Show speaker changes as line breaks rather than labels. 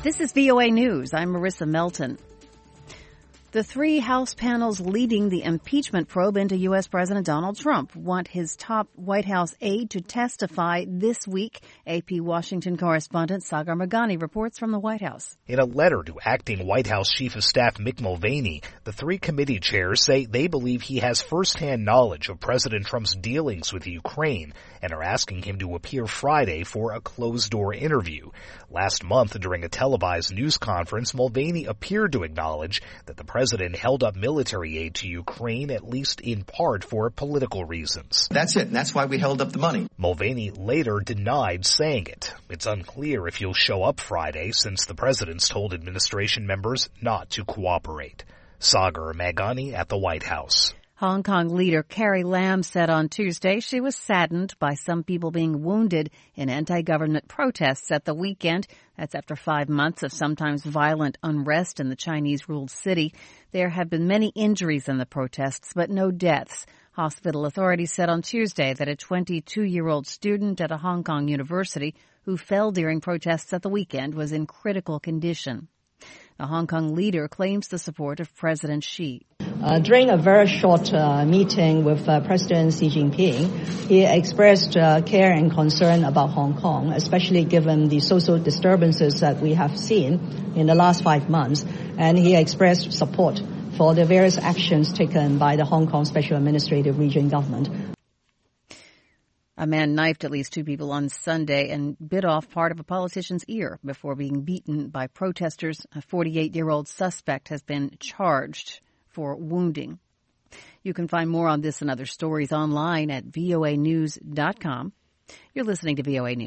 This is VOA News. I'm Marissa Melton. The three House panels leading the impeachment probe into U.S. President Donald Trump want his top White House aide to testify this week. AP Washington correspondent Sagar Meghani reports from the White House.
In a letter to acting White House Chief of Staff Mick Mulvaney, the three committee chairs say they believe he has firsthand knowledge of President Trump's dealings with Ukraine and are asking him to appear Friday for a closed-door interview. Last month, during a televised news conference, Mulvaney appeared to acknowledge that the president held up military aid to Ukraine, at least in part for political reasons.
That's it. That's why we held up the money.
Mulvaney later denied saying it. It's unclear if he'll show up Friday since the president's told administration members not to cooperate. Sagar Meghani at the White House.
Hong Kong leader Carrie Lam said on Tuesday she was saddened by some people being wounded in anti-government protests at the weekend. That's after 5 months of sometimes violent unrest in the Chinese-ruled city. There have been many injuries in the protests, but no deaths. Hospital authorities said on Tuesday that a 22-year-old student at a Hong Kong university who fell during protests at the weekend was in critical condition. The Hong Kong leader claims the support of President Xi.
During a very short meeting with President Xi Jinping, he expressed care and concern about Hong Kong, especially given the social disturbances that we have seen in the last 5 months. And he expressed support for the various actions taken by the Hong Kong Special Administrative Region government.
A man knifed at least 2 people on Sunday and bit off part of a politician's ear before being beaten by protesters. A 48-year-old suspect has been charged for wounding. You can find more on this and other stories online at voanews.com. You're listening to VOA News.